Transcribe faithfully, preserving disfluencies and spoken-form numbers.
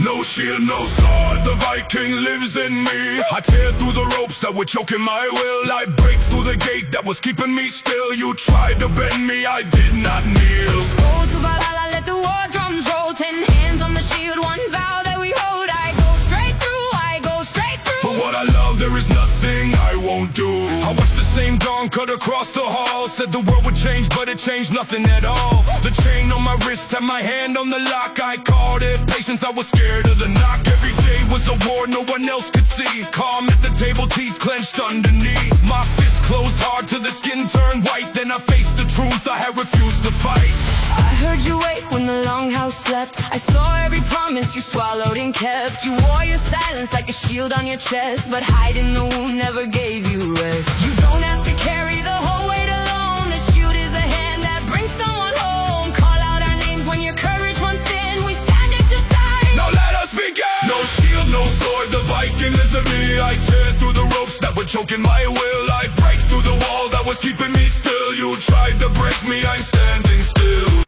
No shield, no sword, the Viking lives in me. I tear through the ropes that were choking my will. I break through the gate that was keeping me still. You tried to bend me, I did not kneel. Go to Valhalla, let the war drums roll. Ten hands on the shield, one vow that we hold. I go straight through, I go straight through. For what I love, there is nothing I won't do. I watched the same dawn cut across the hall. Said the world would change, but it changed nothing at all. The chain on my wrist had my hand on the lock. I called it patience, I was scared of the knock. Every day was a war no one else could see. Calm at the table, teeth clenched underneath. My fist closed hard till the skin turned white. Then I faced the truth, I had refused to fight. I heard you wake when the longhouse slept. I saw every promise you swallowed and kept. You wore your silence like a shield on your chest, but hiding the wound never gave you rest. You don't have to carry the whole weight alone. The shield is a hand that brings someone home. Call out our names when your courage runs thin. We stand at your side. Now let us begin. No shield, no sword, the Viking lives in me. I tear through the ropes that were choking my will. I break through the wall that was keeping me still. You tried to break me, I'm standing still.